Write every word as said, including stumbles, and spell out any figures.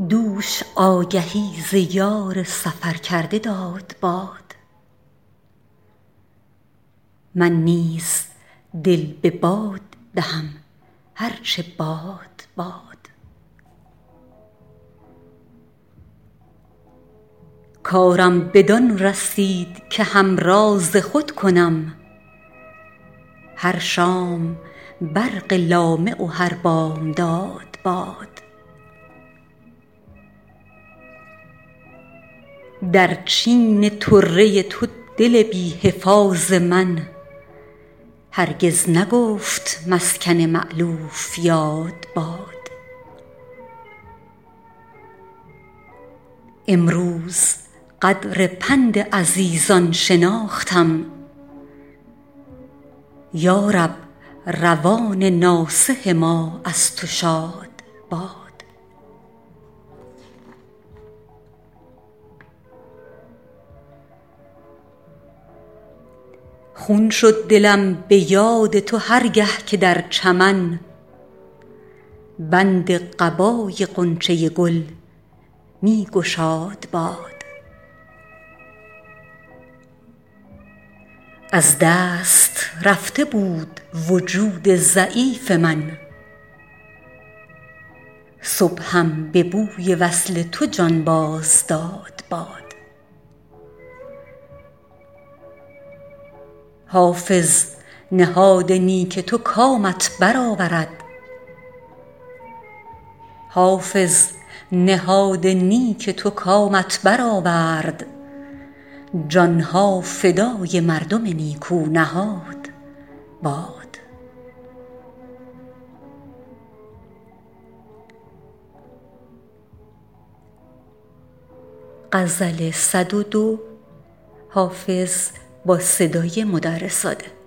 دوش آگهی ز یار سفر کرده داد باد. من نیز دل به باد دهم هر چه باد باد. کارم بدان رسید که همراز خود کنم، هر شام برق لامع و هر بامداد باد. در چین طره تو دل بی حفاظ من، هرگز نگفت مسکن مألوف یاد باد. امروز قدر پند عزیزان شناختم، یارب روان ناصح ما از تو شاد باد. خون شد دلم به یاد تو هر گه که در چمن، بند قبای غنچه گل می گشاد باد. از دست رفته بود وجود ضعیف من، صبحم به بوی وصل تو جان باز داد باد. حافظ نهاد نیک تو کامت برآورد، حافظ نهاد نیک تو کامت برآورد، جانها فدای مردم نیکو نهاد باد. غزل صد و دو، حافظ با صدای مدرساده.